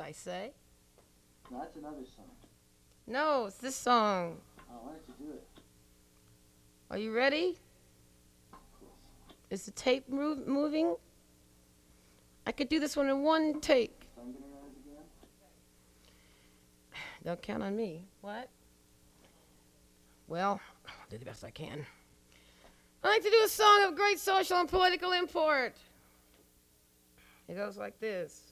I say? No, that's another song. No, it's this song. Oh, why don't you do it? Are you ready? Is the tape moving? I could do this one in one take. So I'm gonna run it again? Don't count on me. What? Well, I'll do the best I can. I like to do a song of great social and political import. It goes like this.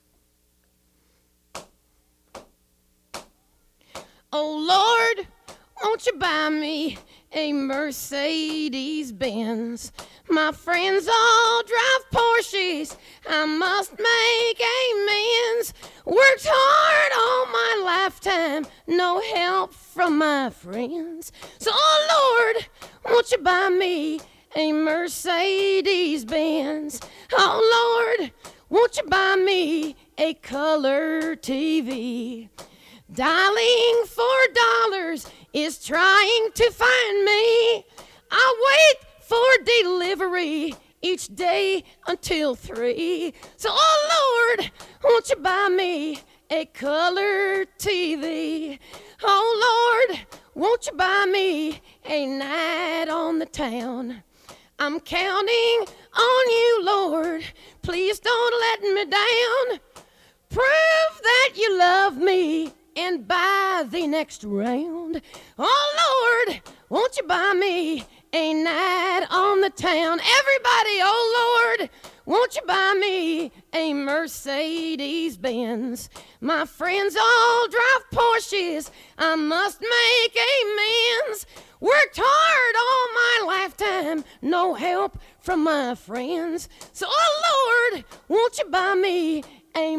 Oh Lord, won't you buy me a Mercedes Benz? My friends all drive Porsches. I must make amends. Worked hard all my lifetime, no help from my friends. So, oh Lord, won't you buy me a Mercedes Benz? Oh Lord, won't you buy me a color TV? Dialing $4 is trying to find me. I wait for delivery each day until 3. So, oh Lord, won't you buy me a color TV? Oh Lord, won't you buy me a night on the town? I'm counting on you, Lord. Please don't let me down. Prove that you love me and buy the next round. Oh Lord, won't you buy me a night on the town? Everybody, oh Lord, won't you buy me a Mercedes Benz? My friends all drive Porsches. I must make amends. Worked hard all my lifetime, no help from my friends. So, oh Lord, won't you buy me a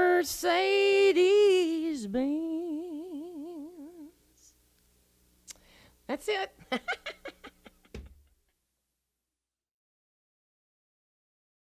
Mercedes Benz? That's it.